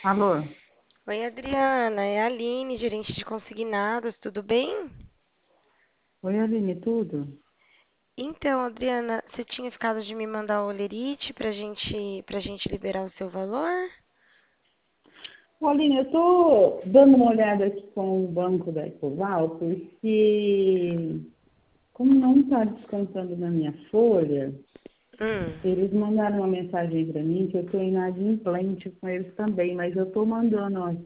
Alô? Oi, Adriana, é a Aline, gerente de consignados, tudo bem? Oi, Aline, tudo? Então, Adriana, você tinha ficado de me mandar o olerite pra gente liberar o seu valor? Ô, Aline, eu tô dando uma olhada aqui com o banco da Ecoval, porque como não está descontando na minha folha, Hum. eles mandaram uma mensagem para mim que eu estou inadimplente com eles também, mas eu estou mandando ó,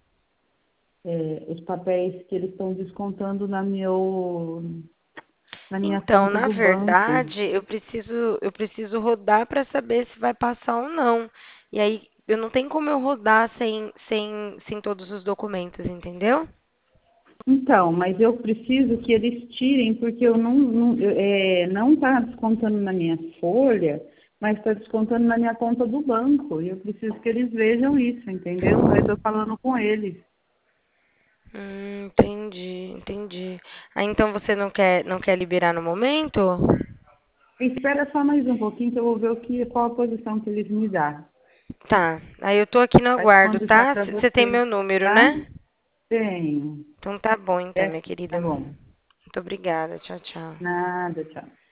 os papéis que eles estão descontando na minha Então, conta na do banco. verdade, eu preciso rodar para saber se vai passar ou não. E aí, eu não tenho como eu rodar sem todos os documentos, entendeu? Então, mas eu preciso que eles tirem, porque eu não está descontando na minha folha, mas está descontando na minha conta do banco. E eu preciso que eles vejam isso, entendeu? Aí estou falando com eles. Entendi, entendi. Ah, então você não quer liberar no momento? Espera só mais um pouquinho que eu vou ver qual a posição que eles me dão. Tá. Aí eu tô aqui no Aí eu aguardo, mando já tá? para Você tem você, meu número, tá? né? Tenho. Então tá bom, então, É, minha querida. tá bom. Muito obrigada. Tchau, tchau. Nada, tchau.